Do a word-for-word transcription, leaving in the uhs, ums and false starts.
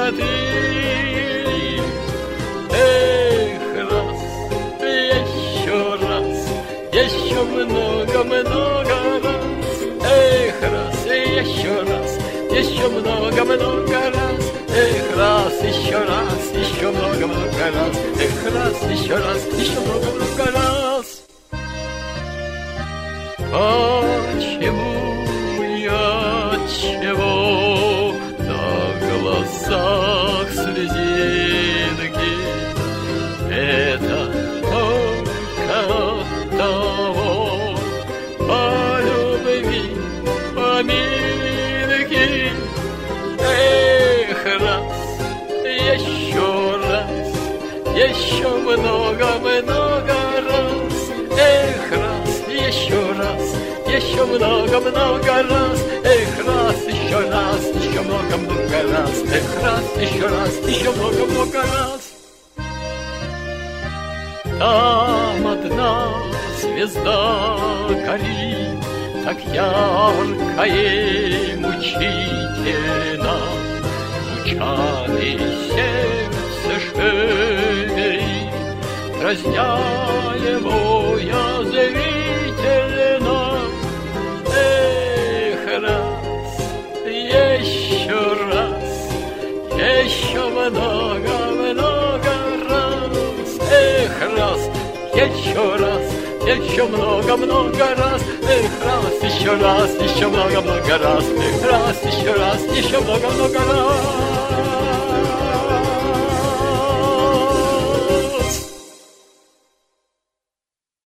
мотыли. Эх, раз, еще раз, еще много-много раз. Эх, раз, еще раз, еще много-много раз. Эх, раз, еще раз, еще много-много раз. Эх, раз, еще раз, еще много-много раз. Почему я чего на глазах слезинки? Это только от того, по любви, поминки. Эх, раз, еще раз, еще много-много раз. Эх, раз, еще раз, еще много-много раз. Эх, раз, еще раз, еще много-много раз. Эх, раз, еще раз, еще много-много раз. Там одна звезда горит, так ярко и мучительно. Мучали сердце шеи, дразня его язвительно. Эх, раз, еще раз, еще много-много раз. Эх, раз, еще раз, еще много-много раз. Эх, раз, еще раз, еще много-много раз. Эх, раз, еще раз, еще много-много раз.